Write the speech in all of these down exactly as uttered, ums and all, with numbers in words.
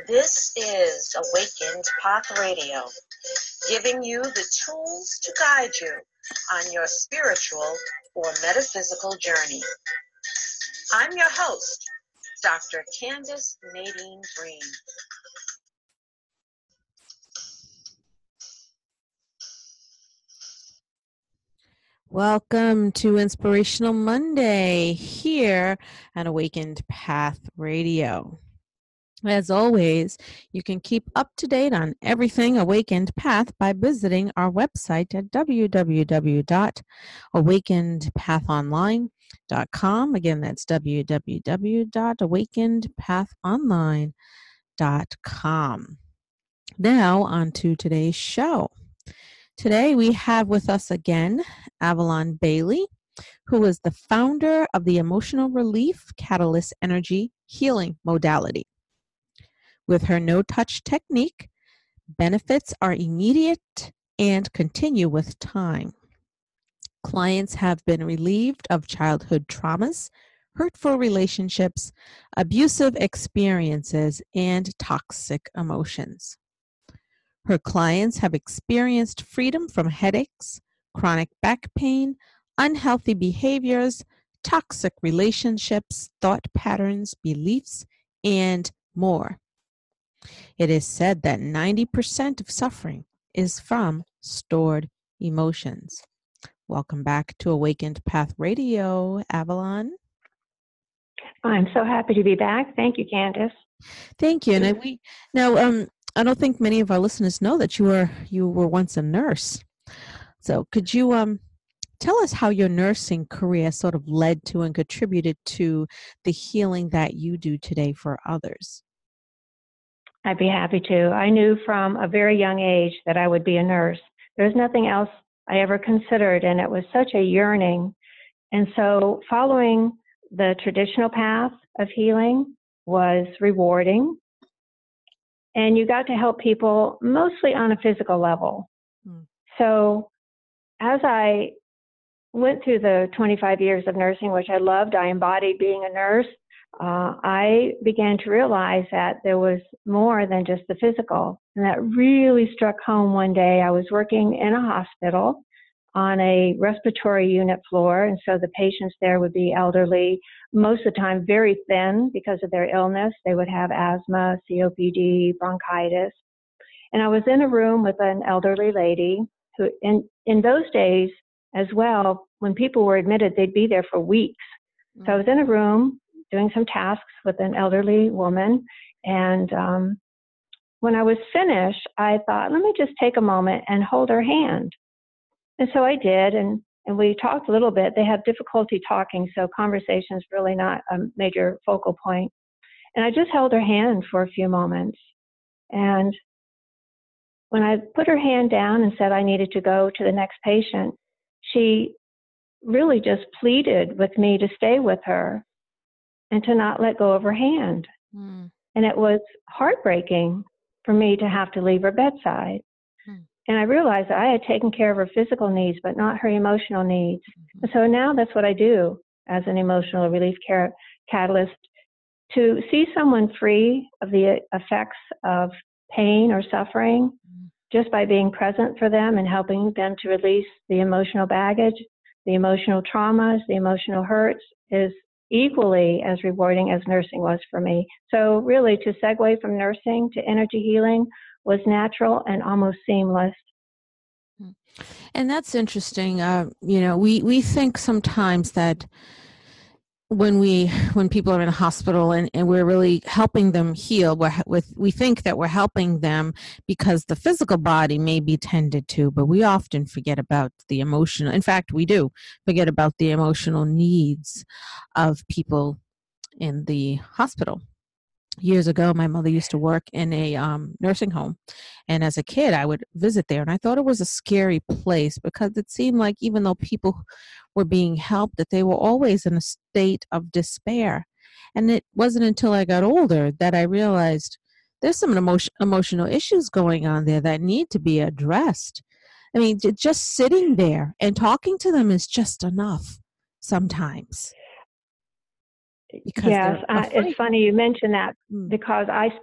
This is Awakened Path Radio, giving you the tools to guide you on your spiritual or metaphysical journey. I'm your host, Doctor Candace Nadine Green. Welcome to Inspirational Monday here on Awakened Path Radio. As always, you can keep up to date on everything Awakened Path by visiting our website at w w w dot awakened path online dot com. Again, that's w w w dot awakened path online dot com. Now, on to today's show. Today, we have with us again Avalon Bailey, who is the founder of the Emotional Relief Catalyst Energy Healing Modality. With her no-touch technique, benefits are immediate and continue with time. Clients have been relieved of childhood traumas, hurtful relationships, abusive experiences, and toxic emotions. Her clients have experienced freedom from headaches, chronic back pain, unhealthy behaviors, toxic relationships, thought patterns, beliefs, and more. It is said that ninety percent of suffering is from stored emotions. Welcome back to Awakened Path Radio, Avalon. I'm so happy to be back. Thank you, Candace. Thank you. And I, we now, um, I don't think many of our listeners know that you were you were once a nurse. So, could you um tell us how your nursing career sort of led to and contributed to the healing that you do today for others? I'd be happy to. I knew from a very young age that I would be a nurse. There's nothing else I ever considered, and it was such a yearning. And so following the traditional path of healing was rewarding. And you got to help people mostly on a physical level. Hmm. So as I went through the twenty-five years of nursing, which I loved, I embodied being a nurse, uh, I began to realize that there was more than just the physical. And that really struck home one day. I was working in a hospital on a respiratory unit floor, and so the patients there would be elderly, most of the time very thin because of their illness. They would have asthma, C O P D, bronchitis. And I was in a room with an elderly lady who, in, in those days as well, when people were admitted, they'd be there for weeks. Mm-hmm. So I was in a room doing some tasks with an elderly woman, and um, when I was finished, I thought, let me just take a moment and hold her hand. And so I did, and, and we talked a little bit. They have difficulty talking, so conversation's really not a major focal point. And I just held her hand for a few moments. And when I put her hand down and said I needed to go to the next patient, she really just pleaded with me to stay with her and to not let go of her hand. Mm. And it was heartbreaking for me to have to leave her bedside. And I realized that I had taken care of her physical needs, but not her emotional needs. Mm-hmm. And so now that's what I do as an emotional relief care catalyst, to see someone free of the effects of pain or suffering mm-hmm. just by being present for them and helping them to release the emotional baggage, the emotional traumas, the emotional hurts is equally as rewarding as nursing was for me. So really, to segue from nursing to energy healing was natural and almost seamless. And that's interesting. Uh, you know, we, we think sometimes that when we when people are in a hospital and, and we're really helping them heal, we're with we think that we're helping them because the physical body may be tended to, but we often forget about the emotional. In fact, we do forget about the emotional needs of people in the hospital. Years ago, my mother used to work in a um, nursing home. And as a kid, I would visit there. And I thought it was a scary place because it seemed like even though people were being helped, that they were always in a state of despair. And it wasn't until I got older that I realized there's some emotion, emotional issues going on there that need to be addressed. I mean, just sitting there and talking to them is just enough sometimes. Yes, uh, it's funny you mention that because I spent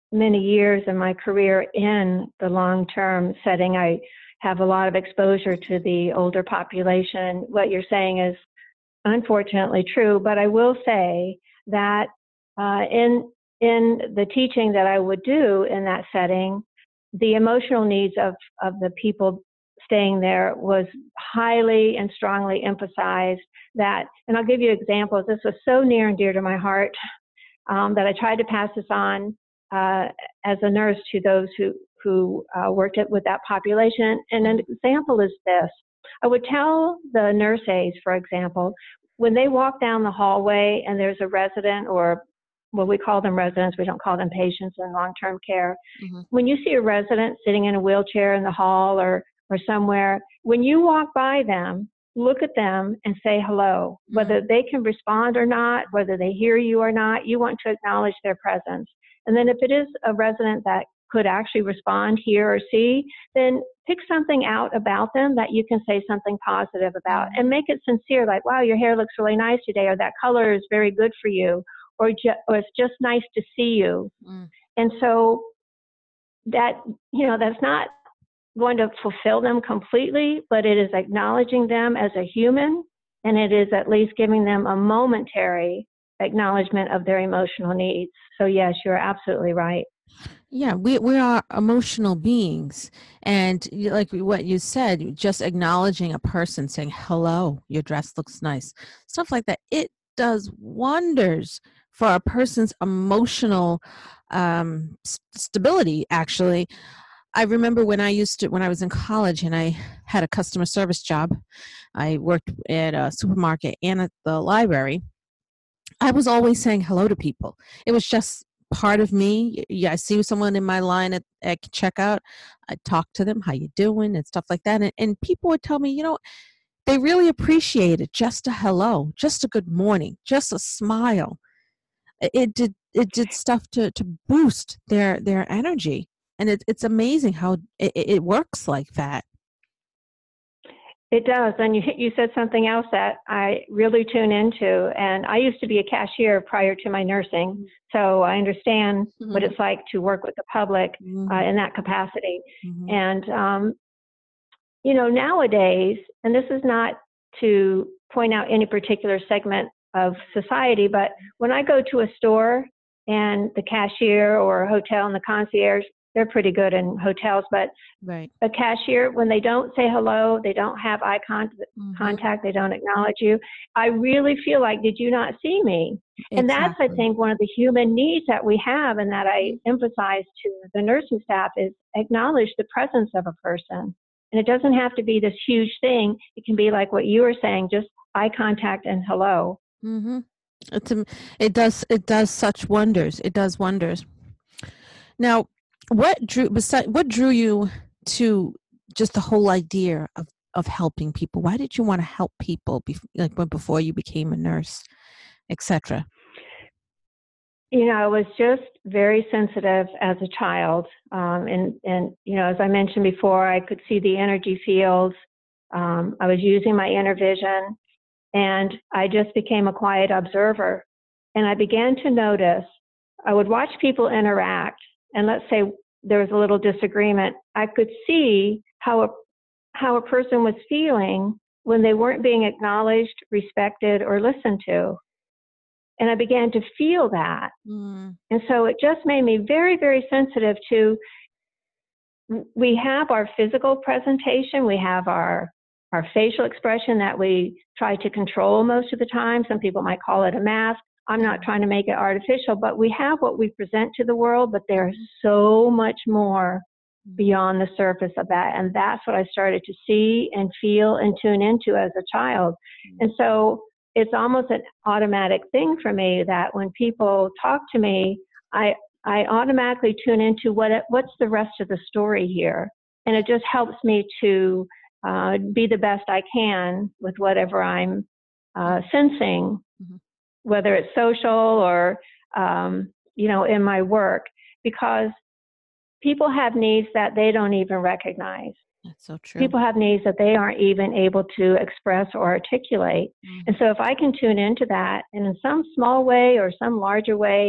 many years in my career in the long-term setting. I have a lot of exposure to the older population. What you're saying is unfortunately true, but I will say that uh, in in the teaching that I would do in that setting, the emotional needs of, of the people staying there was highly and strongly emphasized. That, and I'll give you examples. This was so near and dear to my heart um, that I tried to pass this on uh, as a nurse to those who who uh, worked it with that population. And an example is this. I would tell the nurse aides, for example, when they walk down the hallway and there's a resident, or well, we call them residents, we don't call them patients in long-term care. Mm-hmm. When you see a resident sitting in a wheelchair in the hall or, or somewhere, when you walk by them, look at them and say hello. Mm-hmm. Whether they can respond or not, whether they hear you or not, you want to acknowledge their presence. And then if it is a resident that could actually respond, hear, or see, then pick something out about them that you can say something positive about, and make it sincere, like, wow, your hair looks really nice today, or that color is very good for you, or, ju- or it's just nice to see you. Mm. And so that, you know, that's not going to fulfill them completely, but it is acknowledging them as a human, and it is at least giving them a momentary acknowledgement of their emotional needs. So yes, you're absolutely right. Yeah, we we are emotional beings, and like what you said, just acknowledging a person, saying hello, your dress looks nice, stuff like that, it does wonders for a person's emotional um, stability. Actually, I remember when I used to when I was in college and I had a customer service job. I worked at a supermarket and at the library. I was always saying hello to people. It was just part of me. Yeah, I see someone in my line at, at checkout. I talk to them, how you doing, and stuff like that. And, and people would tell me, you know, they really appreciate it. Just a hello, just a good morning, just a smile. It did it did stuff to, to boost their their energy, and it, it's amazing how it, it works like that. It does, and you you said something else that I really tune into, and I used to be a cashier prior to my nursing, so I understand mm-hmm. what it's like to work with the public mm-hmm. uh, in that capacity. Mm-hmm. And, um, you know, nowadays, and this is not to point out any particular segment of society, but when I go to a store and the cashier or a hotel and the concierge, they're pretty good in hotels, but right. a cashier, when they don't say hello, they don't have eye con- mm-hmm. contact, they don't acknowledge you, I really feel like, did you not see me? Exactly. And that's, I think, one of the human needs that we have, and that I emphasize to the nursing staff, is acknowledge the presence of a person. And it doesn't have to be this huge thing. It can be like what you were saying, just eye contact and hello. Mm-hmm. It's a, it does it does such wonders. It does wonders. Now, What drew beside what drew you to just the whole idea of, of helping people? Why did you want to help people be, like before you became a nurse, et cetera? You know, I was just very sensitive as a child, um, and and you know, as I mentioned before, I could see the energy fields. Um, I was using my inner vision, and I just became a quiet observer. And I began to notice. I would watch people interact. And let's say there was a little disagreement, I could see how a, how a person was feeling when they weren't being acknowledged, respected, or listened to. And I began to feel that. Mm. And so it just made me very, very sensitive to, we have our physical presentation, we have our, our facial expression that we try to control most of the time. Some people might call it a mask. I'm not trying to make it artificial, but we have what we present to the world, but there's so much more beyond the surface of that. And that's what I started to see and feel and tune into as a child. And so it's almost an automatic thing for me that when people talk to me, I I automatically tune into what what's the rest of the story here. And it just helps me to uh, be the best I can with whatever I'm uh, sensing. Mm-hmm. Whether it's social or, um, you know, in my work, because people have needs that they don't even recognize. That's so true. People have needs that they aren't even able to express or articulate. Mm-hmm. And so if I can tune into that, and in some small way or some larger way,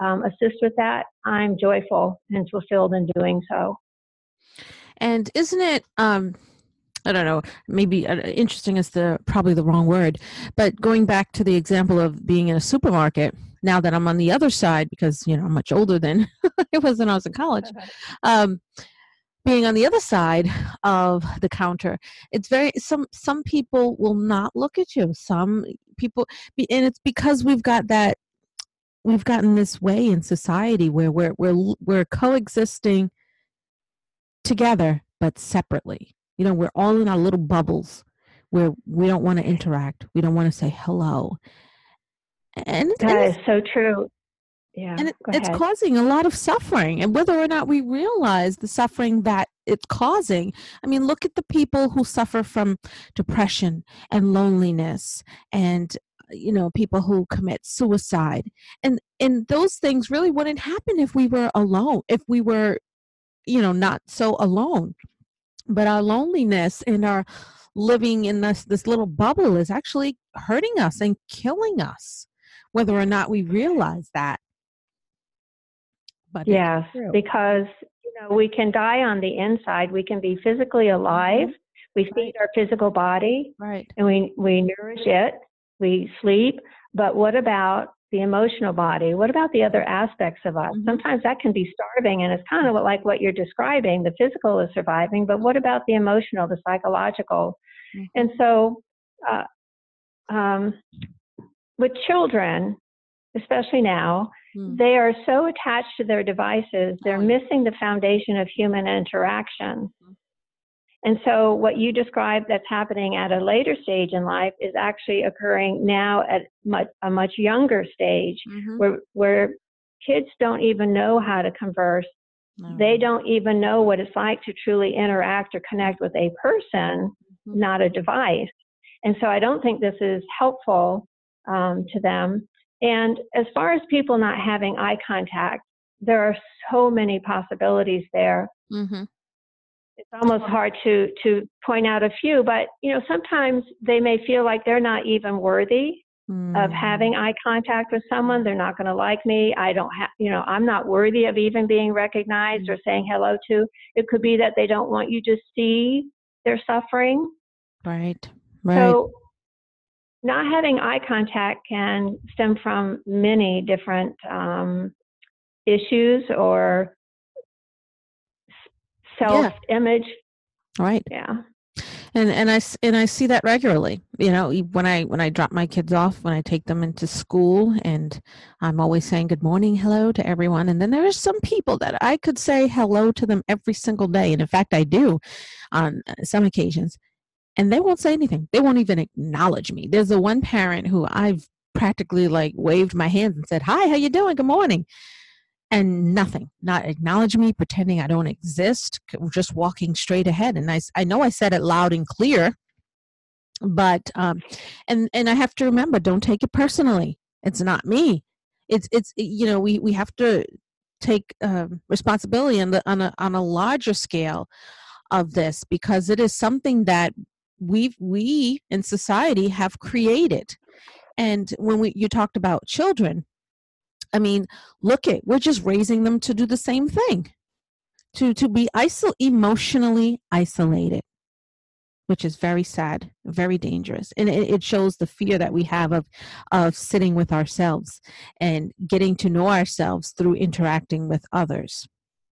um, assist with that, I'm joyful and fulfilled in doing so. And isn't it, um, I don't know, maybe uh, interesting is the probably the wrong word, but going back to the example of being in a supermarket, now that I'm on the other side, because, you know, I'm much older than it was when I was in college, um, being on the other side of the counter, it's very, some, some people will not look at you. Some people, and it's because we've got that, we've gotten this way in society where we're, we're, we're coexisting together, but separately. You know, we're all in our little bubbles where we don't want to interact. We don't want to say hello. And, That and is so true. Yeah, and it, go it's ahead. causing a lot of suffering. And whether or not we realize the suffering that it's causing, I mean, look at the people who suffer from depression and loneliness and, you know, people who commit suicide. And, and those things really wouldn't happen if we were alone, if we were, you know, not so alone. But our loneliness and our living in this, this little bubble is actually hurting us and killing us, whether or not we realize that. But yes, it's true. because you know we can die on the inside. We can be physically alive. Mm-hmm. We feed Right. our physical body, right, and we we nourish it. We sleep. But what about the emotional body? What about the other aspects of us? Mm-hmm. Sometimes that can be starving, and it's kind of like what you're describing. The physical is surviving, but what about the emotional, the psychological? Mm-hmm. And so, uh, um, with children, especially now, mm. they are so attached to their devices, they're oh, yeah. missing the foundation of human interaction. Mm-hmm. And so what you described that's happening at a later stage in life is actually occurring now at much, a much younger stage, mm-hmm. where, where kids don't even know how to converse. No. They don't even know what it's like to truly interact or connect with a person, mm-hmm. not a device. And so I don't think this is helpful um, to them. And as far as people not having eye contact, there are so many possibilities there. Mm-hmm. It's almost hard to, to point out a few, but, you know, sometimes they may feel like they're not even worthy mm-hmm. of having eye contact with someone. They're not going to like me. I don't have, you know, I'm not worthy of even being recognized mm-hmm. or saying hello to. It could be that they don't want you to see their suffering. Right, right. So, not having eye contact can stem from many different um, issues or self-image. Yeah. Right. Yeah. And and I and I see that regularly. You know, when I when I drop my kids off, when I take them into school, and I'm always saying good morning, hello to everyone. And then there are some people that I could say hello to them every single day, and in fact, I do on some occasions. And they won't say anything. They won't even acknowledge me. There's a one parent who I've practically like waved my hands and said, hi, how you doing? Good morning. And nothing, not acknowledge me, pretending I don't exist, just walking straight ahead. And I, I know I said it loud and clear, but, um, and, and I have to remember, don't take it personally. It's not me. It's, it's, you know, we, we have to take um, responsibility on the, on a, on a larger scale of this, because it is something that we we in society have created. And when we you talked about children, I mean, look at, we're just raising them to do the same thing, to to be isol- emotionally isolated, which is very sad, very dangerous, and it, it shows the fear that we have of of sitting with ourselves and getting to know ourselves through interacting with others,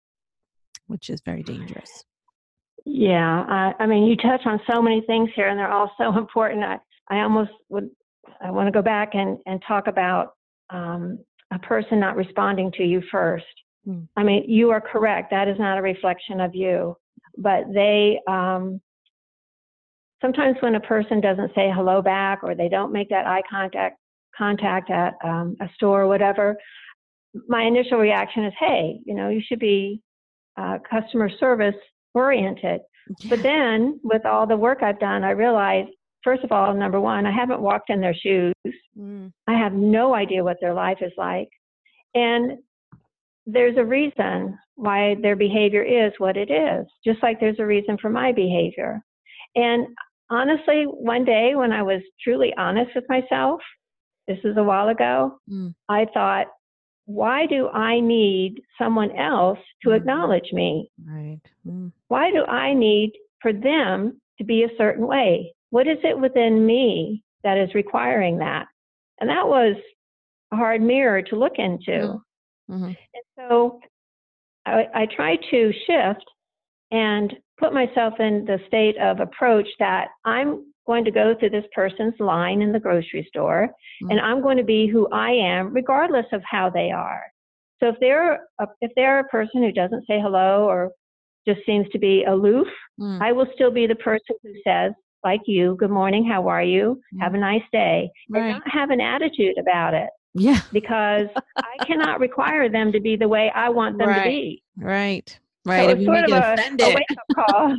which is very dangerous. Yeah, I, I mean, you touch on so many things here, and they're all so important. I, I almost would, I want to go back and, and talk about um, a person not responding to you first. Hmm. I mean, you are correct. That is not a reflection of you. But they, um, sometimes when a person doesn't say hello back, or they don't make that eye contact, contact at um, a store or whatever, my initial reaction is, hey, you know, you should be uh, customer service oriented. Yeah. But then with all the work I've done, I realized, first of all, number one, I haven't walked in their shoes. Mm. I have no idea what their life is like. And there's a reason why their behavior is what it is, just like there's a reason for my behavior. And honestly, one day when I was truly honest with myself, this is a while ago, mm. I thought, why do I need someone else to Mhm. acknowledge me? Right. Mm. Why do I need for them to be a certain way? What is it within me that is requiring that? And that was a hard mirror to look into. Mm-hmm. And so I, I try to shift and put myself in the state of approach that I'm going to go through this person's line in the grocery store, Mm. and I'm going to be who I am, regardless of how they are. So if they're a, if they're a person who doesn't say hello or just seems to be aloof, Mm. I will still be the person who says, like you, good morning, how are you? Mm. Have a nice day, and Right. not have an attitude about it, Yeah. because I cannot require them to be the way I want them Right. to be. Right. Right. So And it's we sort may of get a, a offended. wake-up call.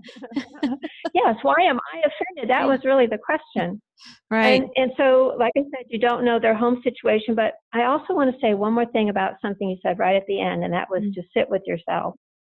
Yes, why am I offended? That was really the question. Right. And and so, like I said, you don't know their home situation, but I also want to say one more thing about something you said right at the end, and that was Mm. to sit with yourself.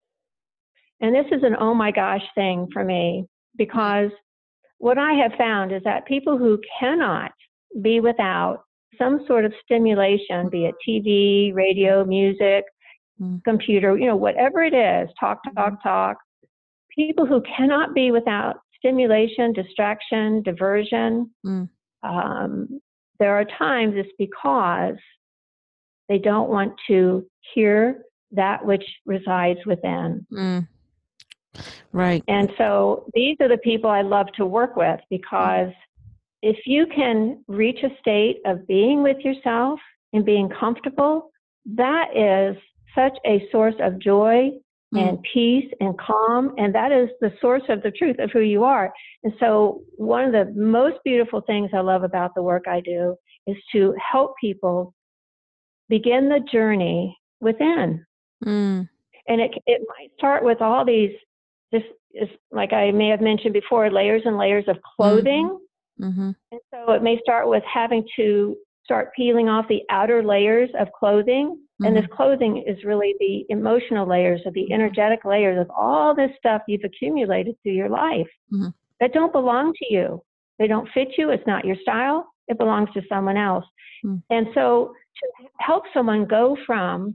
And this is an oh my gosh thing for me, because what I have found is that people who cannot be without some sort of stimulation, be it T V, radio, music, Mm. computer, you know, whatever it is, talk, talk, talk, people who cannot be without stimulation, distraction, diversion, Mm. um, there are times it's because they don't want to hear that which resides within. Mm. Right. And so these are the people I love to work with, because if you can reach a state of being with yourself and being comfortable, that is such a source of joy Mm. and peace and calm, and that is the source of the truth of who you are. And so one of the most beautiful things I love about the work I do is to help people begin the journey within. Mm. And it it might start with all these, just, just like I may have mentioned before, layers and layers of clothing. Mm-hmm. And so it may start with having to start peeling off the outer layers of clothing. Mm-hmm. And this clothing is really the emotional layers or the energetic layers of all this stuff you've accumulated through your life Mm-hmm. that don't belong to you. They don't fit you. It's not your style. It belongs to someone else. Mm-hmm. And so to help someone go from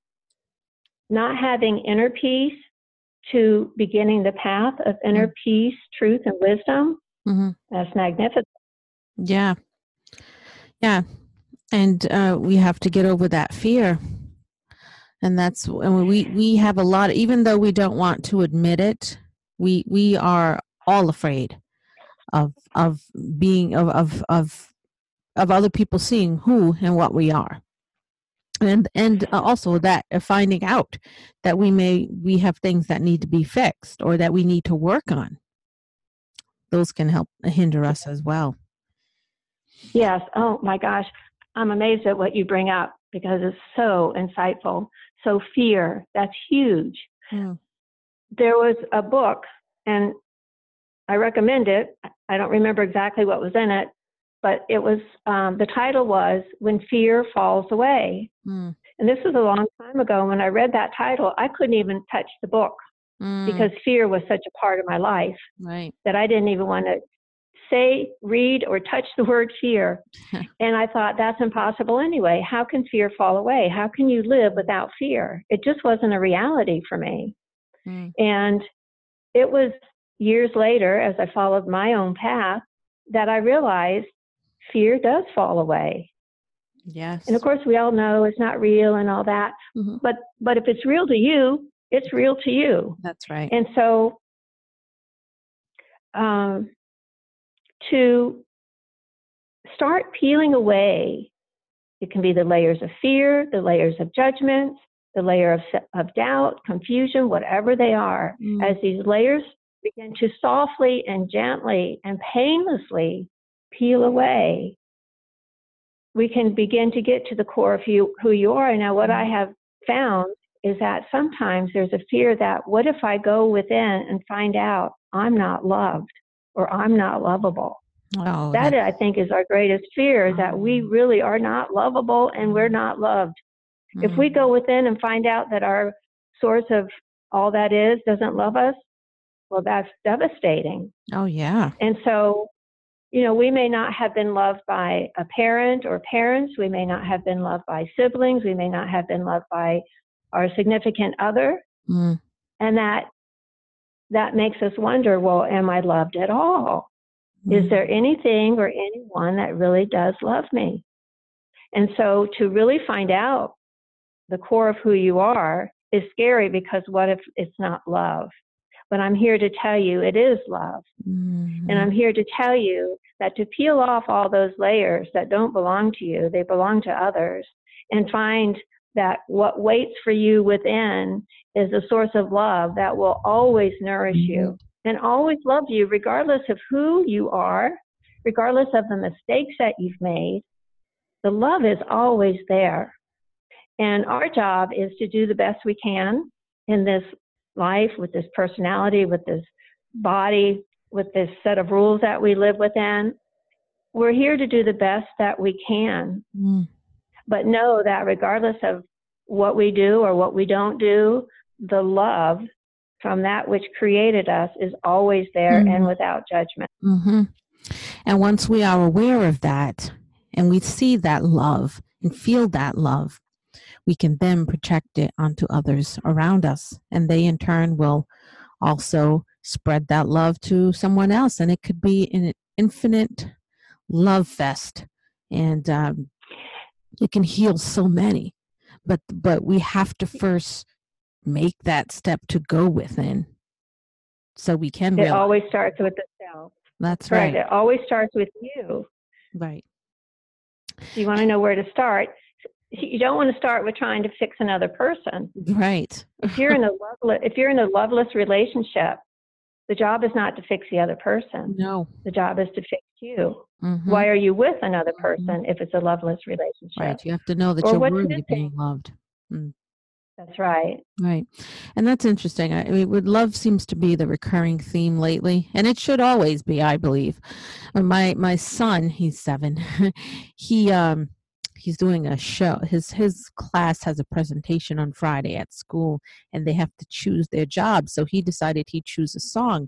not having inner peace to beginning the path of inner Mm-hmm. peace, truth, and wisdom, Mm-hmm. that's magnificent. Yeah. Yeah. And uh, we have to get over that fear. And that's, and we, we have a lot, even though we don't want to admit it, we, we are all afraid of, of being, of, of, of, of other people seeing who and what we are. And, and also that uh, finding out that we may, we have things that need to be fixed or that we need to work on. Those can help hinder us as well. Yes. Oh my gosh. I'm amazed at what you bring up, because it's so insightful. So fear, that's huge. Mm. There was a book, and I recommend it. I don't remember exactly what was in it, but it was, um, the title was When Fear Falls Away. Mm. And this was a long time ago. When I read that title, I couldn't even touch the book Mm. because fear was such a part of my life Right. that I didn't even want to say, read, or touch the word fear. And I thought, that's impossible anyway. How can fear fall away? How can you live without fear? It just wasn't a reality for me. Mm. And it was years later, as I followed my own path, that I realized fear does fall away. Yes. And of course, we all know it's not real and all that. Mm-hmm. But but if it's real to you, it's real to you. That's right. And so um, to start peeling away, it can be the layers of fear, the layers of judgment, the layer of, of doubt, confusion, whatever they are. Mm. As these layers begin to softly and gently and painlessly peel away, we can begin to get to the core of who, who you are. Now, what I have found is that sometimes there's a fear that, what if I go within and find out I'm not loved or I'm not lovable? Oh, That, that, I think, is our greatest fear, is that we really are not lovable and we're not loved. mm. If we go within and find out that our source of all that is doesn't love us, well, that's devastating. Oh, yeah. And so you know, we may not have been loved by a parent or parents. We may not have been loved by siblings. We may not have been loved by our significant other. Mm. And that that makes us wonder, well, am I loved at all? Mm. Is there anything or anyone that really does love me? And so to really find out the core of who you are is scary, because what if it's not love? But I'm here to tell you it is love. Mm. And I'm here to tell you that to peel off all those layers that don't belong to you, they belong to others, and find that what waits for you within is a source of love that will always nourish Mm-hmm. you and always love you, regardless of who you are, regardless of the mistakes that you've made. The love is always there. And our job is to do the best we can in this life, with this personality, with this body, with this set of rules that we live within. We're here to do the best that we can. Mm. But know that regardless of what we do or what we don't do, the love from that which created us is always there, Mm. and without judgment. Mm-hmm. And once we are aware of that, and we see that love and feel that love, we can then project it onto others around us, and they in turn will also spread that love to someone else, and it could be an infinite love fest, and um, it can heal so many. But but we have to first make that step to go within, so we can It realize. always starts with the self. That's Correct. right. It always starts with you. Right. So you want to know where to start. You don't want to start with trying to fix another person. Right. If you're in a loveless, if you're in a loveless relationship, the job is not to fix the other person. No. The job is to fix you. Mm-hmm. Why are you with another Mhm. person if it's a loveless relationship? Right. You have to know that Or you're what's worthy missing? of being loved. Mm. That's right. Right. And that's interesting. I I mean, with love seems to be the recurring theme lately, and it should always be, I believe. Uh, My my son, he's seven. he um he's doing a show. His his class has a presentation on Friday at school, and they have to choose their job. So he decided he'd choose a song.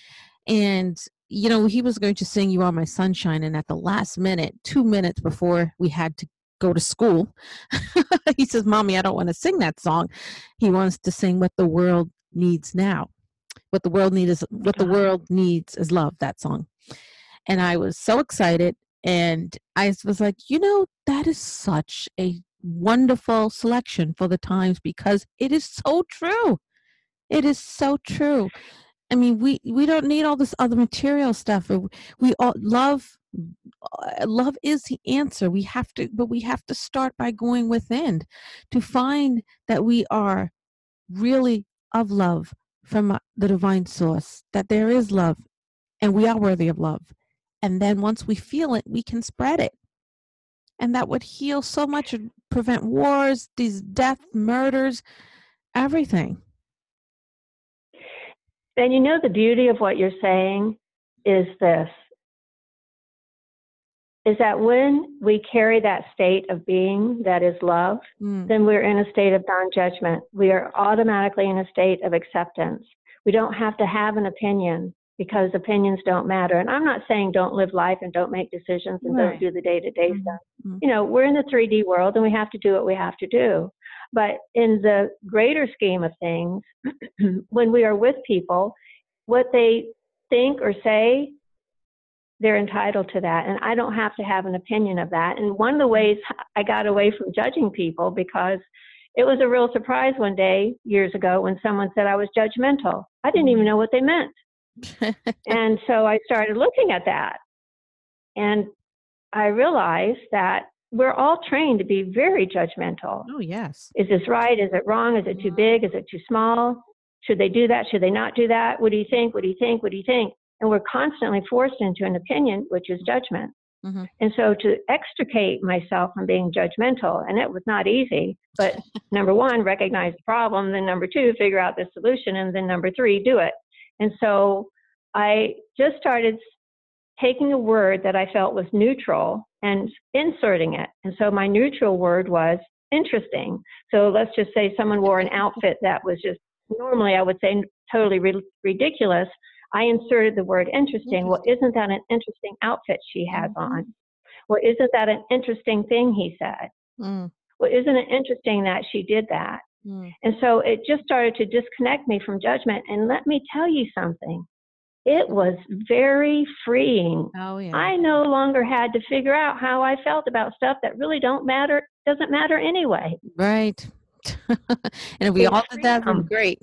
And you know, he was going to sing "You Are My Sunshine," and at the last minute, two minutes before we had to go to school, he says, "Mommy, I don't want to sing that song." He wants to sing "What the World Needs Now." What the world needs is what the world needs is love. That song, and I was so excited, and I was like, you know, that is such a wonderful selection for the times, because it is so true. It is so true. I mean, we, we don't need all this other material stuff. We we all love. uh, Love is the answer. We have to, but we have to start by going within to find that we are really of love from uh, the divine source. That there is love, and we are worthy of love. And then once we feel it, we can spread it, and that would heal so much and prevent wars, these death, murders, everything. And you know, the beauty of what you're saying is this, is that when we carry that state of being that is love, Mm. then we're in a state of non-judgment. We are automatically in a state of acceptance. We don't have to have an opinion, because opinions don't matter. And I'm not saying don't live life and don't make decisions and Right. don't do the day-to-day Mhm. stuff. Mhm. You know, we're in the three D world, and we have to do what we have to do. But in the greater scheme of things, when we are with people, what they think or say, they're entitled to that. And I don't have to have an opinion of that. And one of the ways I got away from judging people, because it was a real surprise one day years ago when someone said I was judgmental. I didn't even know what they meant. And so I started looking at that. And I realized that we're all trained to be very judgmental. Oh, yes. Is this right? Is it wrong? Is it too big? Is it too small? Should they do that? Should they not do that? What do you think? What do you think? What do you think? And we're constantly forced into an opinion, which is judgment. Mm-hmm. And so to extricate myself from being judgmental, and it was not easy, but number one, recognize the problem. Then number two, figure out the solution. And then number three, do it. And so I just started taking a word that I felt was neutral and inserting it. And so my neutral word was interesting. So let's just say someone wore an outfit that was just, normally I would say totally ri- ridiculous. I inserted the word interesting. Well, isn't that an interesting outfit she has Mm-hmm. on? Well, isn't that an interesting thing he said? Mm. Well, isn't it interesting that she did that? Mm. And so it just started to disconnect me from judgment. And let me tell you something. It was very freeing. Oh, yeah. I no longer had to figure out how I felt about stuff that really don't matter, doesn't matter anyway. Right. And if we It's all did that, then freedom. great.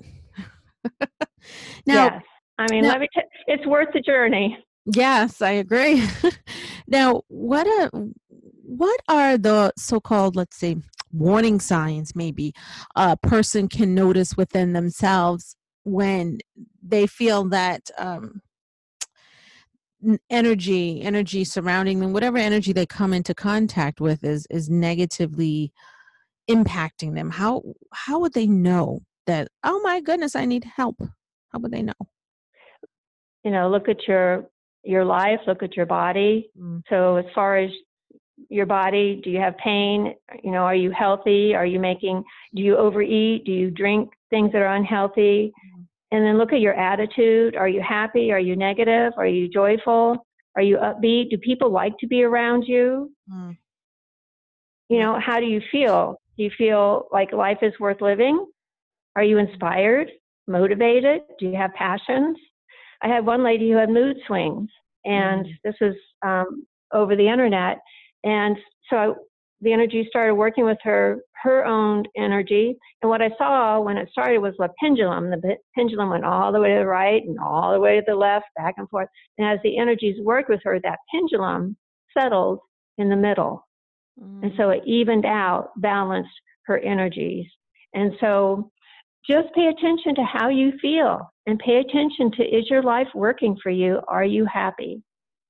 Now, Yes. I mean, now, let me t- it's worth the journey. yes, I agree. Now, what a, what are the so-called, let's say, warning signs maybe a person can notice within themselves when they feel that um, n- energy, energy surrounding them, whatever energy they come into contact with is is negatively impacting them? How how would they know that, oh my goodness, I need help? How would they know? You know, look at your your life, look at your body. Mm. So as far as your body, do you have pain? You know, are you healthy? Are you making, do you overeat? Do you drink things that are unhealthy? Mm. And then look at your attitude. Are you happy? Are you negative? Are you joyful? Are you upbeat? Do people like to be around you? Mm. You Right. know, how do you feel? Do you feel like life is worth living? Are you inspired, motivated? Do you have passions? I had one lady who had mood swings, and Mm. this was um, over the internet. And so I, the energy started working with her, her own energy. And what I saw when it started was a pendulum. The p- pendulum went all the way to the right and all the way to the left, back and forth. And as the energies worked with her, that pendulum settled in the middle. And Mm. so it evened out, balanced her energies. And so just pay attention to how you feel and pay attention to, is your life working for you? Are you happy?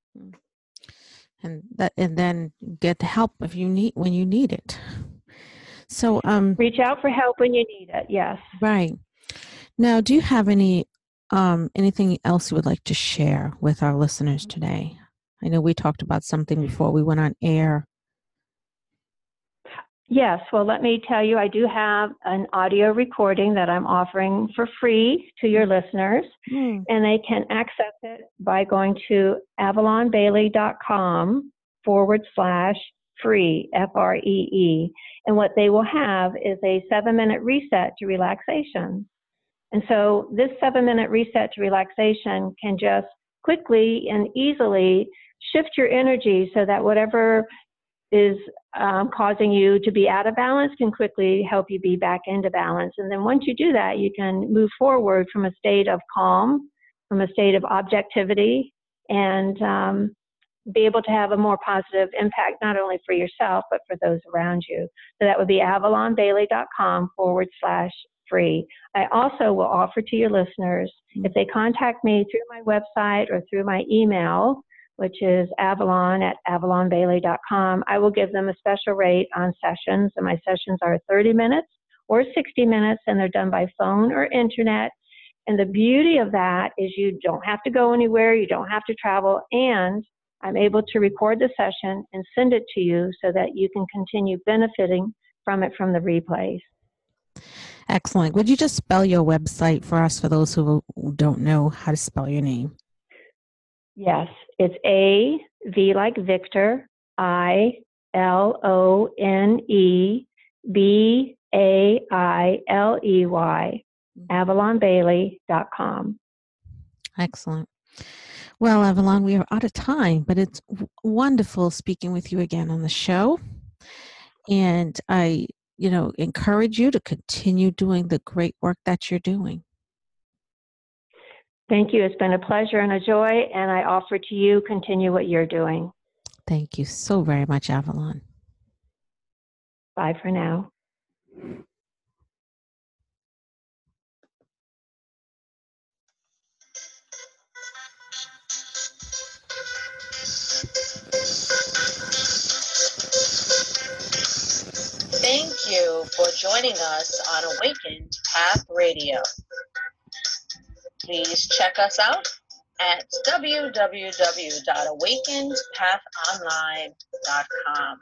And that, and then get help if you need, when you need it. So, um, Reach out for help when you need it. Yes. right. Now, do you have any, um, anything else you would like to share with our listeners today? I know we talked about something before we went on air. Yes. Well, let me tell you, I do have an audio recording that I'm offering for free to your listeners, Mm. and they can access it by going to avalonbailey.com forward slash free, F R E E. And what they will have is a seven minute reset to relaxation. And so this seven minute reset to relaxation can just quickly and easily shift your energy so that whatever is um, causing you to be out of balance can quickly help you be back into balance. And then once you do that, you can move forward from a state of calm, from a state of objectivity, and um, be able to have a more positive impact, not only for yourself, but for those around you. So that would be avalonbailey.com forward slash free. I also will offer to your listeners, if they contact me through my website or through my email, which is avalon at avalonbailey dot com, I will give them a special rate on sessions. And my sessions are thirty minutes or sixty minutes, and they're done by phone or internet. And the beauty of that is you don't have to go anywhere, you don't have to travel, and I'm able to record the session and send it to you so that you can continue benefiting from it from the replays. Excellent. Would you just spell your website for us, for those who don't know how to spell your name? Yes, it's A, V like Victor, I, L O N E, B A I L E Y, avalon bailey dot com. Excellent. Well, Avalon, we are out of time, but it's w- wonderful speaking with you again on the show. And I, you know, encourage you to continue doing the great work that you're doing. Thank you. It's been a pleasure and a joy, and I offer to you continue what you're doing. Thank you so very much, Avalon. Bye for now. Thank you for joining us on Awakened Path Radio. Please check us out at w w w dot awakened path online dot com.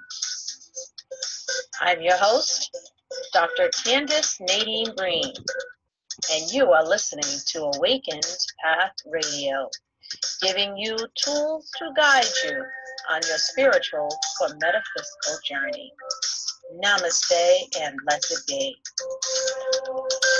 I'm your host, Doctor Candice Nadine Green. and you are listening to Awakened Path Radio, giving you tools to guide you on your spiritual or metaphysical journey. Namaste and blessed day.